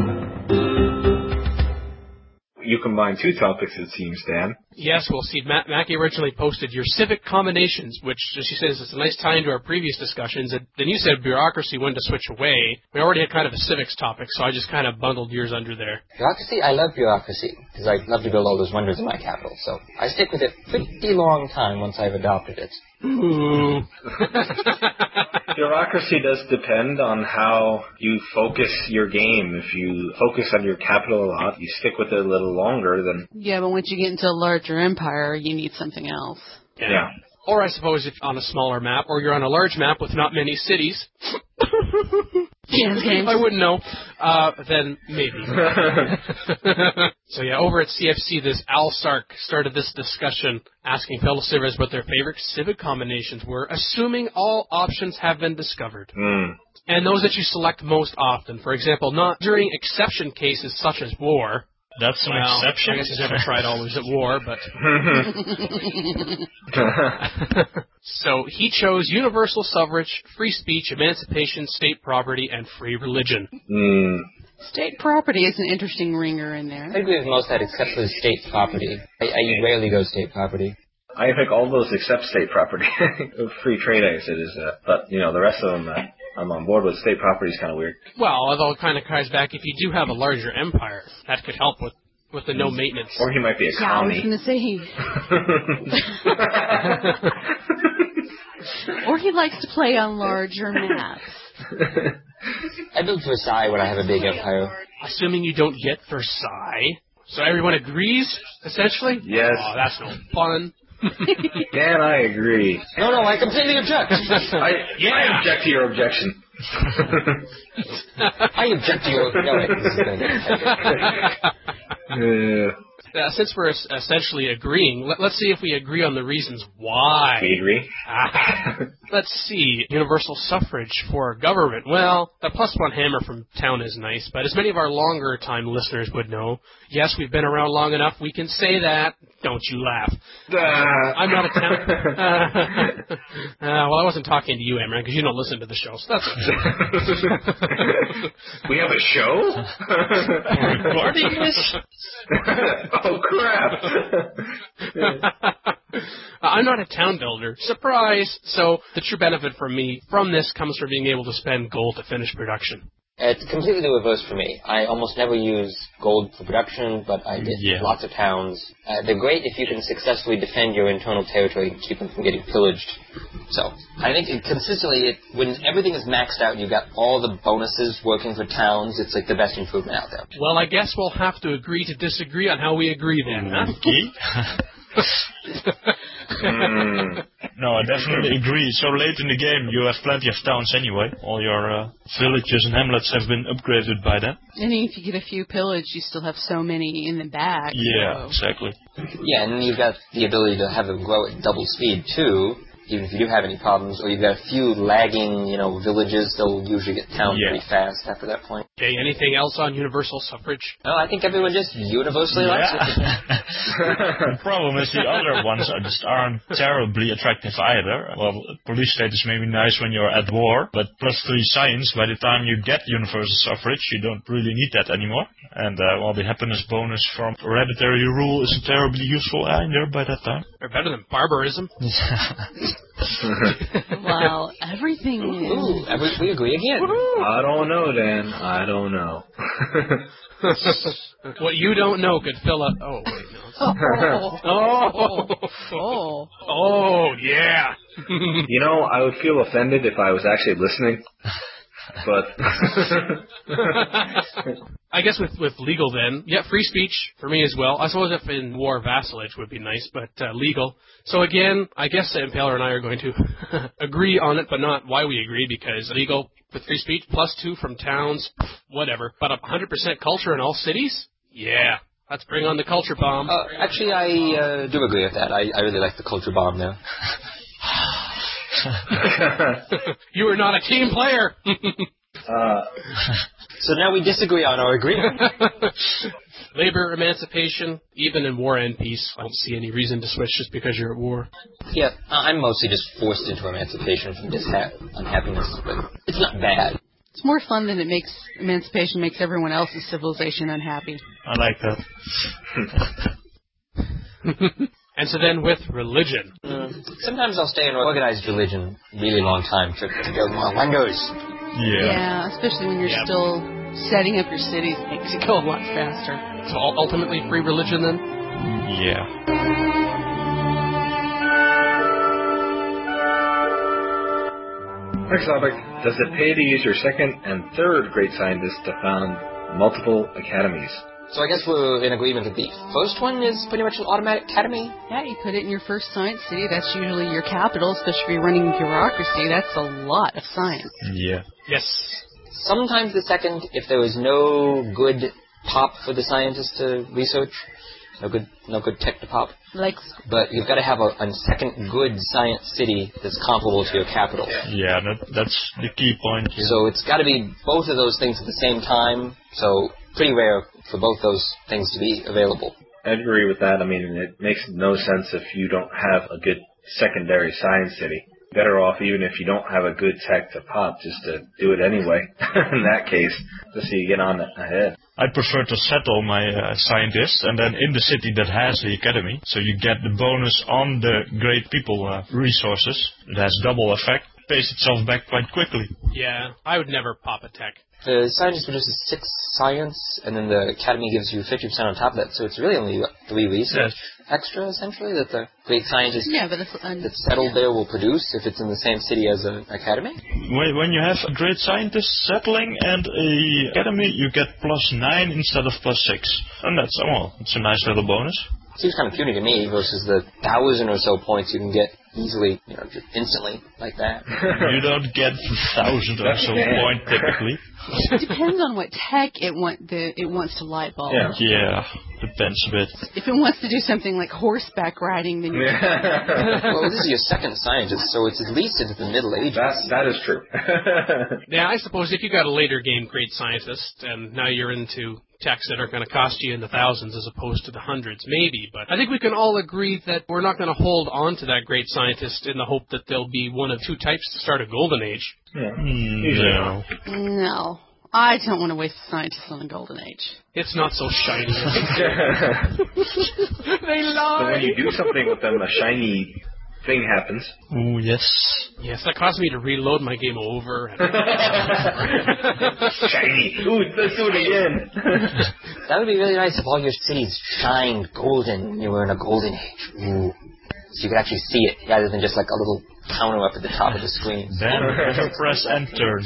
You combine two topics, it seems, Dan. Yes, well, see, Matt, Mackie originally posted your civic combinations, which, as she says, is a nice tie into our previous discussions. And then you said bureaucracy, when to switch away. We already had kind of a civics topic, so I just kind of bundled yours under there. Bureaucracy? I love bureaucracy, because I love to build all those wonders in my capital. So I stick with it pretty long time once I've adopted it. Ooh. Bureaucracy does depend on how you focus your game. If you focus on your capital a lot, you stick with it a little longer, then... Yeah, but once you get into a larger empire, you need something else. Yeah. yeah. Or I suppose if on a smaller map, or you're on a large map with not many cities... Yeah, okay. I wouldn't know. Uh, then maybe. So yeah, over at C F C, this Al Sark started this discussion asking fellow civers what their favorite civic combinations were, assuming all options have been discovered. Mm. And those that you select most often. For example, not during exception cases such as war. That's an well, exception. I guess he's never tried always at war, but... So he chose universal suffrage, free speech, emancipation, state property, and free religion. Mm. State property is an interesting ringer in there. I agree with most of that except for the state property. I, I rarely go state property. I pick all those except state property. Free trade, I guess it is. Uh, but, you know, the rest of them... Uh, I'm on board with state property is kind of weird. Well, although it kind of ties back, if you do have a larger empire, that could help with, with the no maintenance. Or he might be a yeah, commie. I was going to say. Or he likes to play on larger maps. I build Versailles when I have a big empire. Assuming you don't get Versailles. So everyone agrees, essentially? Yes. Oh, that's no fun. Dan, I agree. No, no, I completely object. I, yeah. I object to your objection. I object to your... No, wait, this is going to get Yeah. Uh, since we're es- essentially agreeing, let, let's see if we agree on the reasons why. We agree. Ah, let's see. Universal suffrage for government. Well, the plus one hammer from town is nice, but as many of our longer time listeners would know, yes, we've been around long enough. We can say that. Don't you laugh. Uh, I'm not a town. Uh, uh, well, I wasn't talking to you, Amran, because you don't listen to the show, so that's okay. We have a show? Recording this? Oh, crap. I'm not a town builder. Surprise! So the true benefit for me from this comes from being able to spend gold to finish production. It's completely the reverse for me. I almost never use gold for production, but I get Yeah. lots of towns. Uh, they're great if you can successfully defend your internal territory and keep them from getting pillaged. So, I think it consistently, it, when everything is maxed out and you've got all the bonuses working for towns, it's like the best improvement out there. Well, I guess we'll have to agree to disagree on how we agree then, huh? Mm. No, I definitely agree. So late in the game, you have plenty of towns anyway. All your uh, villages and hamlets have been upgraded by then. And if you get a few pillage, you still have so many in the back. Yeah, so. exactly. Yeah, and you've got the ability to have them grow at double speed, too, even if you do have any problems, or you've got a few lagging, you know, villages, they'll usually get town Yeah. pretty fast after that point. Okay, anything else on universal suffrage? No, I think everyone just universally likes it. The problem is the other ones are just aren't terribly attractive either. Well, police state is maybe nice when you're at war, but plus three science, by the time you get universal suffrage, you don't really need that anymore. And, uh, well, the happiness bonus from hereditary rule isn't terribly useful either by that time. Or better than barbarism? Well, everything is... Ooh, we, we agree again. I don't know, Dan. I don't know. What you don't know could fill up... Oh, wait, no. Oh. Oh. Oh. Oh, yeah. You know, I would feel offended if I was actually listening. But I guess with, with legal then, yeah, free speech for me as well. I suppose if in war vassalage would be nice, but uh, legal. So again, I guess Impaler and I are going to agree on it, but not why we agree, because legal with free speech, plus two from towns, whatever. But one hundred percent culture in all cities? Yeah. Let's bring on the culture bomb. Uh, actually, I uh, do agree with that. I, I really like the culture bomb there. You are not a team player. uh, so now we disagree on our agreement. Labor emancipation, even in war and peace. I don't see any reason to switch just because you're at war. Yeah, I'm mostly just forced into emancipation from disha- unhappiness, but it's not bad. It's more fun than it makes emancipation makes everyone else's civilization unhappy. I like that. And so then with religion. Mm. Sometimes I'll stay in organized religion a really long time to, to build more wonders. Yeah. Yeah, especially when you're Yep. still setting up your cities. It makes it go a lot faster. So ul- ultimately free religion then? Yeah. next topic. Does it pay to use your second and third great scientists to found multiple academies? So I guess we're in agreement that the first one is pretty much an automatic academy. Yeah, you put it in your first science city. That's usually your capital, especially if you're running bureaucracy. That's a lot of science. Yeah. Yes. Sometimes the second, if there is no good pop for the scientist to research, no good, no good tech to pop. Like, but you've got to have a, a second good science city that's comparable to your capital. Yeah, that, that's the key point here. So it's got to be both of those things at the same time. So pretty rare for both those things to be available. I agree with that. I mean, it makes no sense if you don't have a good secondary science city. Better off even if you don't have a good tech to pop, just to do it anyway. In that case, just so you get on ahead. I prefer to settle my uh, scientists and then in the city that has the academy, so you get the bonus on the great people uh, resources. It has double effect. Pays itself back quite quickly. Yeah, I would never pop a tech. The scientist produces six science, and then the academy gives you fifty percent on top of that. So it's really only what, three research yes. extra, essentially, that the great scientist yeah, but if, um, that's settled there will produce if it's in the same city as an academy. When, when you have a great scientist settling and a academy, you get plus nine instead of plus six. And that's, well, it's a nice little bonus. Seems kind of puny to me versus the thousand or so points you can get easily, you know, just instantly like that. You don't get thousand or so point typically. It depends on what tech it want the it wants to light bulb. Yeah, yeah, depends a bit. If it wants to do something like horseback riding, then you well, this is your second scientist, so it's at least into the Middle Ages. That, that is true. Yeah, I suppose if you got a later game great scientist, and now you're into techs that are going to cost you in the thousands as opposed to the hundreds, maybe. But I think we can all agree that we're not going to hold on to that great scientist in the hope that there'll be one of two types to start a golden age. Yeah. Mm, no. No. I don't want to waste scientists on a golden age. It's not so shiny. They lie. So when you do something with them, a shiny thing happens. Oh, yes. Yes, that caused me to reload my game over. Shiny. Ooh, let's do it again. That would be really nice if all your cities shined golden when you were in a golden age. Ooh. So you could actually see it, rather than just like a little counter up at the top of the screen. Then press enter.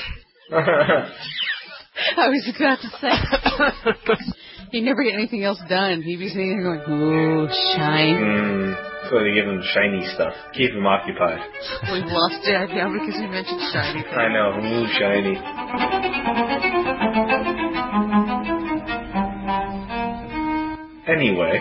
I was about to say, he'd never get anything else done. He'd be sitting there going, ooh, shine. Mm, so they give him shiny stuff. Keep him occupied. We've lost Dad now because he mentioned shiny. I know, ooh, shiny. Anyway.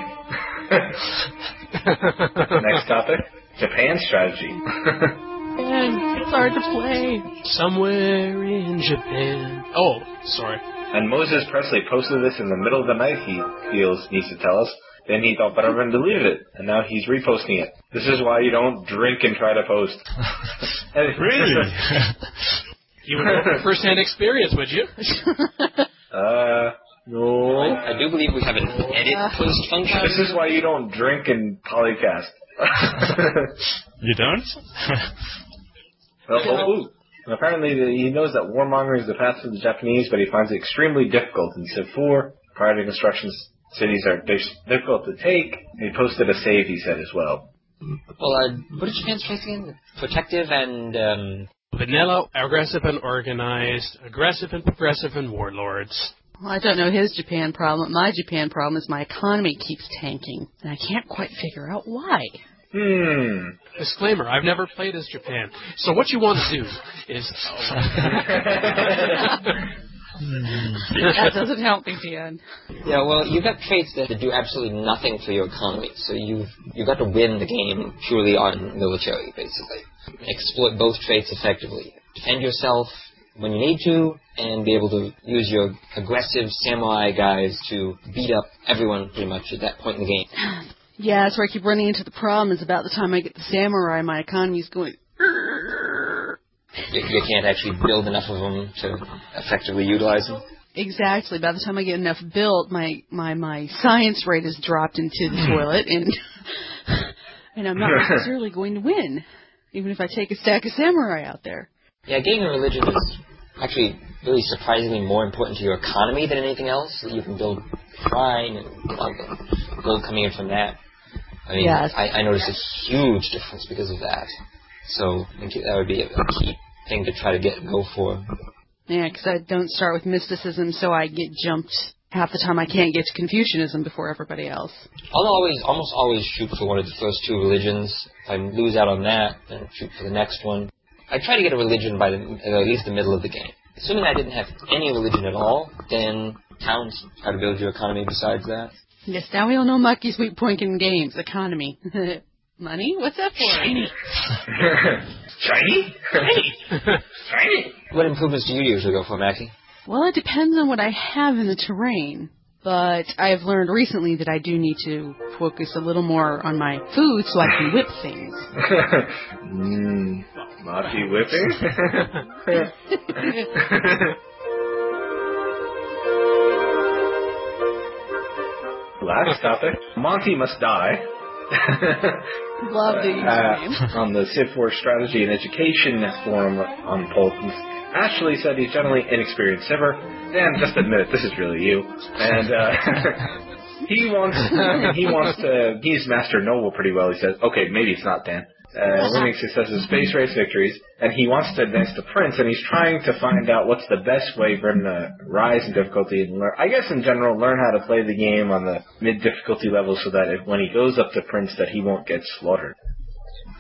Next topic, Japan strategy. Man, it's hard to play. Somewhere in Japan. Oh, sorry. And Moses Presley posted this in the middle of the night, he feels, needs to tell us. Then he thought better than to leave it, and now he's reposting it. This is why you don't drink and try to post. Really? You would have first-hand experience, would you? uh, no. I, I do believe we have an edit post function. This is why you don't drink and polycast. You don't? Well, oh, ooh. And apparently the, he knows that warmongering is the path to the Japanese, but he finds it extremely difficult. In Civ four, prior to construction, cities are difficult to take. He posted a save, he said, as well. Well, uh, what is Japan's choice again? Protective and... Um... Vanilla, aggressive and organized, aggressive and progressive and warlords. Well, I don't know his Japan problem. My Japan problem is my economy keeps tanking, and I can't quite figure out why. Hmm. Disclaimer, I've never played as Japan. So what you want to do is... That doesn't help me, Dan. Yeah, well, you've got traits that do absolutely nothing for your economy. So you've, you've got to win the game purely on military, basically. Exploit both traits effectively. Defend yourself when you need to, and be able to use your aggressive samurai guys to beat up everyone pretty much at that point in the game. Yeah, that's where I keep running into the problem is about the time I get the samurai, my economy's going... You, you can't actually build enough of them to effectively utilize them? Exactly. By the time I get enough built, my, my, my science rate has dropped into the toilet, and and I'm not necessarily going to win, even if I take a stack of samurai out there. Yeah, getting a religion is actually really surprisingly more important to your economy than anything else. You can build shrine and a lot of gold coming in from that. I mean, yes. I, I noticed a huge difference because of that. So I think that would be a, a key thing to try to get go for. Yeah, because I don't start with mysticism, so I get jumped half the time I can't get to Confucianism before everybody else. I'll always, almost always shoot for one of the first two religions. If I lose out on that, then shoot for the next one. I try to get a religion by the, at least the middle of the game. Assuming I didn't have any religion at all, then towns, how to build your economy besides that. Yes, now we all know Monkey's weak point in games. Economy. Money? What's that for? Shiny. Shiny? Shiny. Shiny? What improvements do you usually go for, Mackie? Well, it depends on what I have in the terrain. But I've learned recently that I do need to focus a little more on my food so I can whip things. Mmm. Monkey whipping? Last topic. Monty must die. Love the username. Uh, on the Civ four Strategy and Education forum on Polkins, Ashley said he's generally inexperienced civver. Dan, just admit it, this is really you. And uh, he wants he wants to. He's mastered Noble pretty well. He says, okay, maybe it's not Dan. Uh, winning successes, space race victories, and he wants to advance to Prince, and he's trying to find out what's the best way for him to rise in difficulty and learn, I guess in general, learn how to play the game on the mid-difficulty level so that if, when he goes up to Prince that he won't get slaughtered.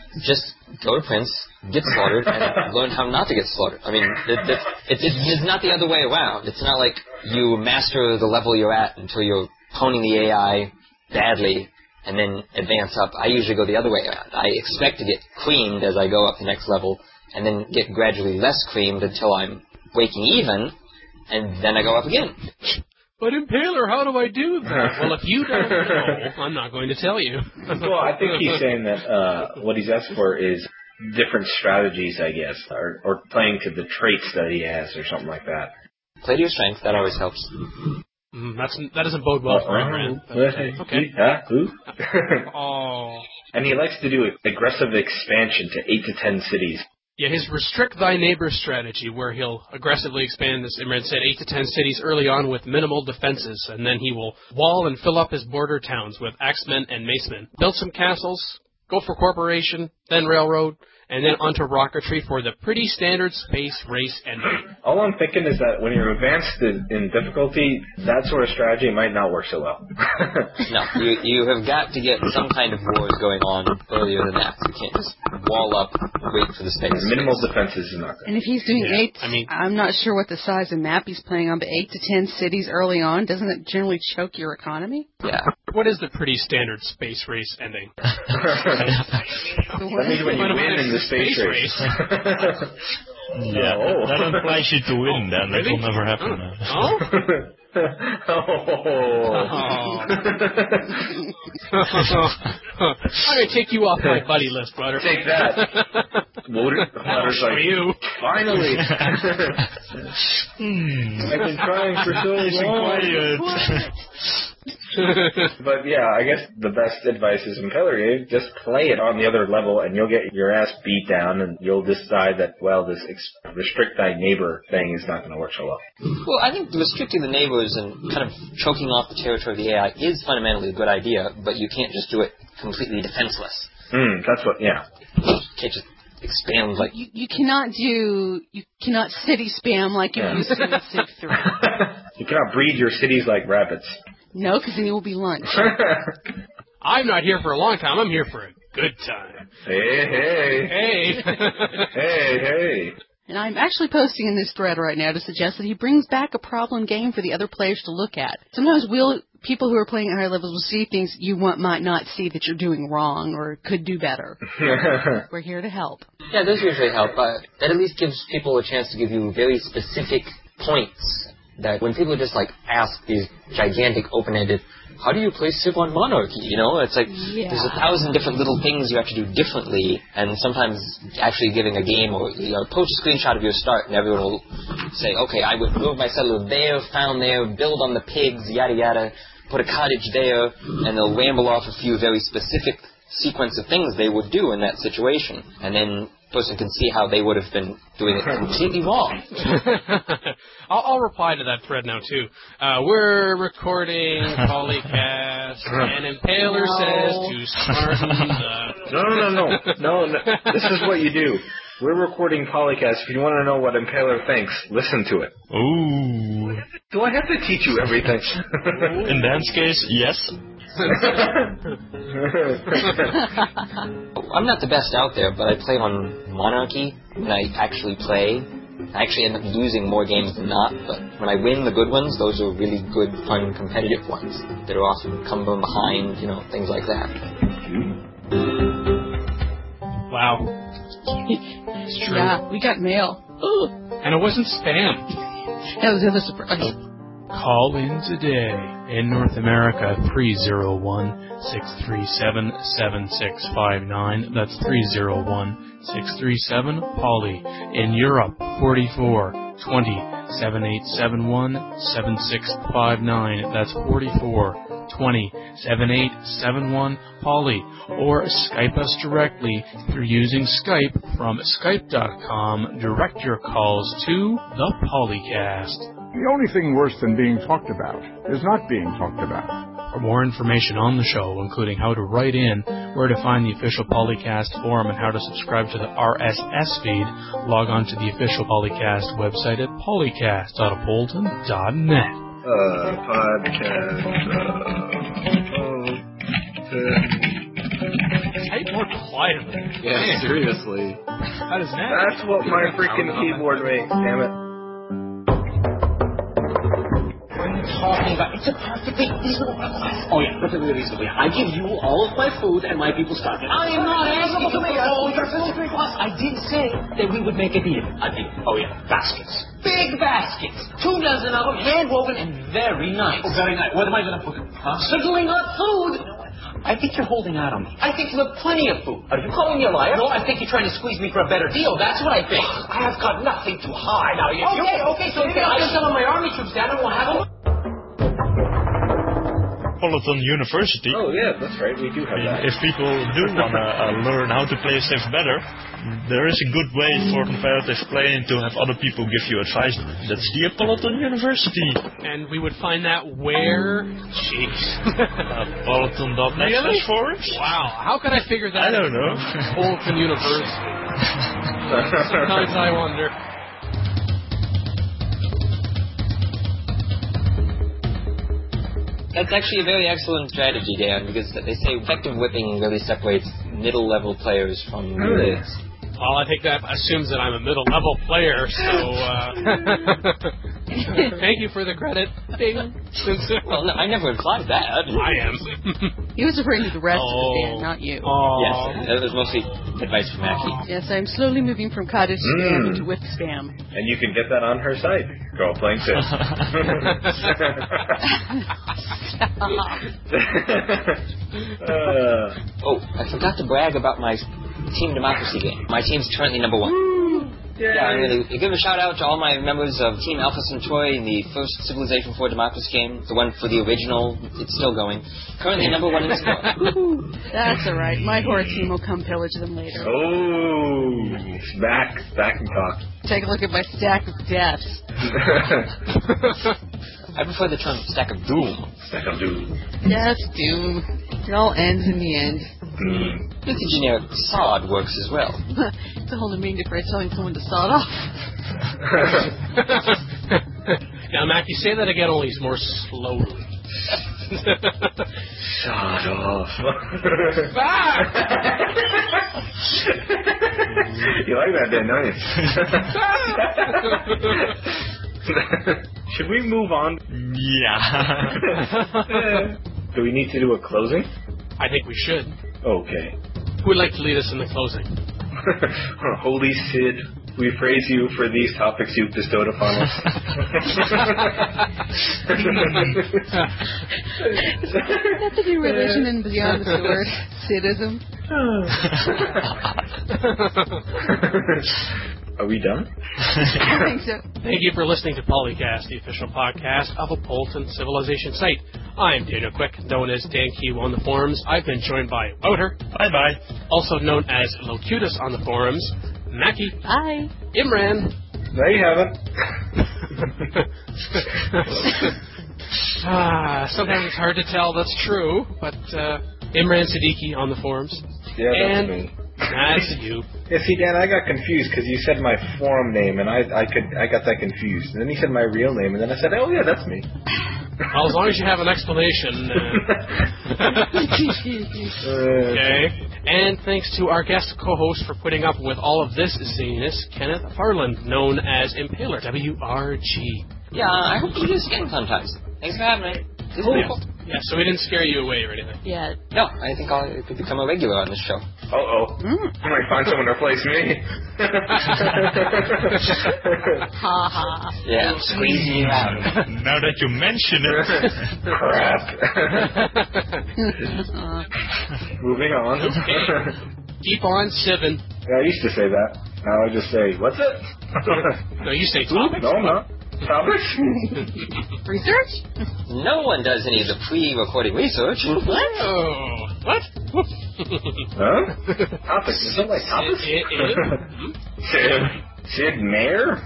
just go to Prince, get slaughtered, and learn how not to get slaughtered. I mean, it, it, it, it, it's not the other way around. It's not like you master the level you're at until you're honing the A I badly and then advance up. I usually go the other way around. I expect to get creamed as I go up the next level and then get gradually less creamed until I'm waking even, and then I go up again. But Impaler, how do I do that? Well, if you don't know, I'm not going to tell you. Well, I think he's saying that uh, what he's asked for is different strategies, I guess, or, or playing to the traits that he has or something like that. Play to your strength, that always helps. Mm, that's, that doesn't bode well for Imran. Uh, Okay. Huh? Who? Oh. And he likes to do aggressive expansion to eight to ten cities. Yeah, his restrict thy neighbor strategy, where he'll aggressively expand, as Imran said, eight to ten cities early on with minimal defenses, and then he will wall and fill up his border towns with axemen and macemen. Build some castles, go for corporation, then railroad, and then onto rocketry for the pretty standard space race ending. All I'm thinking is that when you're advanced in, in difficulty, that sort of strategy might not work so well. No, you you have got to get some kind of wars going on earlier than that. You can't just wall up and wait for the space. Minimal defenses is not good. And if he's doing Yeah, eight, I mean- I'm not sure what the size of map he's playing on, but eight to ten cities early on, doesn't it generally choke your economy? Yeah. What is the pretty standard space race ending? That means when you When I'm win in in the space, space race. Yeah, No. that implies you to win, Oh, then. really? That will never happen. Oh? Oh. I'm going to take you off my buddy list, brother. Take that. Water, water's For like, you. finally. Hmm. I've been trying for so long. Quiet. But yeah, I guess the best advice is Impaler, just play it on the other level and you'll get your ass beat down and you'll decide that, well, this ex- restrict thy neighbor thing is not going to work so well. Well, I think restricting the neighbors and kind of choking off the territory of the A I is fundamentally a good idea, but you can't just do it completely defenseless. Mm, that's what, yeah. You can't just expand like... You, you cannot do, you cannot city spam like you Yeah. used to in Civ three. You cannot breed your cities like rabbits. No, because then it will be lunch. I'm not here for a long time. I'm here for a good time. Hey, hey. Hey. Hey, hey. And I'm actually posting in this thread right now to suggest that he brings back a problem game for the other players to look at. Sometimes we'll, people who are playing at higher levels will see things you want, might not see that you're doing wrong or could do better. We're here to help. Yeah, those usually help. Uh, that at least gives people a chance to give you very specific points that when people just, like, ask these gigantic, open-ended, how do you play Civ on Monarchy? You know, it's like Yeah. there's a thousand different little things you have to do differently, and sometimes actually giving a game or, you know, post a screenshot of your start, and everyone will say, okay, I would move my settler there, found there, build on the pigs, yada yada, put a cottage there, and they'll ramble off a few very specific sequence of things they would do in that situation, and then person can see how they would have been doing it completely wrong. I'll, I'll reply to that thread now, too. Uh, we're recording Polycast, and Impaler No. says to smarten the... No, no, no, no, no, no. This is what you do. We're recording Polycast. If you want to know what Impaler thinks, listen to it. Ooh. Do I have to teach you everything? In Dan's case, yes. I'm not the best out there, but I play on Monarchy, and I actually play. I actually end up losing more games than not, but when I win the good ones, those are really good, fun, competitive ones that are often come from behind, you know, things like that. Wow. It's true. Yeah, we got mail. And it wasn't spam. That was the other surprise. Call in today. In North America, three oh one, six three seven, seven six five nine. That's three oh one, six three seven, Polly. In Europe, forty-four, twenty, seven eight seven one, seven six five nine. That's forty-four, twenty, seven eight seven one, Polly. Or Skype us directly through using Skype from skype dot com. Direct your calls to the Polycast. The only thing worse than being talked about is not being talked about. For more information on the show, including how to write in, where to find the official Polycast forum, and how to subscribe to the R S S feed, log on to the official Polycast website at polycast dot appleton dot net. Uh, podcast. Uh, oh, uh, Type more quietly. Yeah, seriously. How does that? That's what my freaking keyboard makes, damn it. Talking about it's a perfectly reasonable request. Oh yeah, perfectly reasonable. I give you all of my food and my people start it. I am not asking you for all your food. Plus, I did say that we would make a deal. A deal. Oh yeah, baskets, big baskets, two dozen of them, hand woven and very nice. Oh, very nice. What am I gonna put in? Huh? Certainly not food. I think you're holding out on me. I think you have plenty of food. Are you calling me a liar? No, I think you're trying to squeeze me for a better deal. That's what I think. I have got nothing to hide. Now, you, okay, okay, so maybe I'll send some of my army troops down and we'll have them. Metropolitan University. Oh yeah, that's right. We do have that. If people do want to uh, learn how to play Civ better, there is a good way for competitive playing to have other people give you advice. That's the Metropolitan University. And we would find that where? Jeez. Metropolitan dot net Really? slash forums? Wow. How could I figure that I don't know. Metropolitan University. Sometimes I wonder. That's actually a very excellent strategy, Dan, because they say effective whipping really separates middle-level players from noobs. Well, I think that assumes that I'm a middle-level player, so uh, thank you for the credit. Bing. Well, no, I never implied that. I am. He was referring to the rest oh. of the band, not you. Oh. Yes, that was mostly advice from Mackie. Yes, I'm slowly moving from cottage Mm. spam into whip spam. And you can get that on her site, Girl Playing Civ. uh, oh, I forgot to brag about my Team Democracy game. My team's currently number one. Yay. Yeah, I'm going to give a shout out to all my members of Team Alpha Centauri in the first Civilization four Democracy game, the one for the original. It's still going. Currently number one in the score. That's all right. My horror team will come pillage them later. Oh, back, back and talk. Take a look at my stack of deaths. I prefer the term stack of doom. Stack of doom. Yes, doom. It all ends in the end. Mm. It's a generic sod works as well. It's a whole new meaning for telling someone to sod off. Now, Mac, you say that again, only more slowly. Sod off. You like that, Dan, don't you? Should we move on? Yeah. Do we need to do a closing? I think we should. Okay. Who would like to lead us in the closing? Holy Sid, we praise you for these topics you've bestowed upon us. That's a new religion in Beyond the Sword. Sidism. Are we done? I think so. Thank you for listening to Polycast, the official podcast of a Polton Civilization site. I'm Daniel Quick, known as Dan Q on the forums. I've been joined by Wouter. Bye-bye. Also known as Locutus on the forums. Mackie. Hi. Imran. There you have it. ah, sometimes it's hard to tell that's true, but uh, Imran Siddiqui on the forums. Yeah, that's and me. That's you. Yeah, see, Dan, I got confused because you said my forum name, and I, I could, I got that confused. And then you said my real name, and then I said, "Oh yeah, that's me." Well, as long as you have an explanation. Uh... okay. And thanks to our guest co-host for putting up with all of this zaniness, Kenneth Harland, known as Impaler, W R G. Yeah, I hope you do this again sometimes. Thanks for having me. This is Cool. cool. Yeah, so we didn't scare you away or anything. Yeah. No, I think I'll I could become a regular on this show. Uh-oh. Mm. I might find someone to replace me. Ha ha. Yeah, I'm squeezing you out. Now that you mention it. Crap. Moving on. Okay. Keep on sivin'. Yeah, I used to say that. Now I just say, what's it? No, you say topics. No, I'm not. Topics? Research? No one does any of the pre-recording research. What? Oh, what? Huh? Topics. Is it like topics? It, it, Sid, Sid Mayer?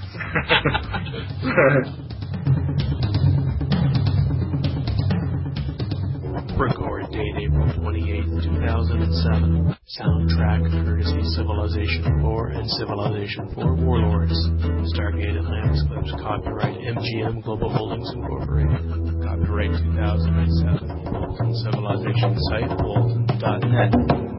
Record date April twenty-eighth, two thousand seven. Soundtrack courtesy Civilization four and Civilization four Warlords. Stargate Atlantis Clips. Copyright M G M Global Holdings Incorporated. Copyright two thousand seven. Bolton Civilization site, bolton dot net.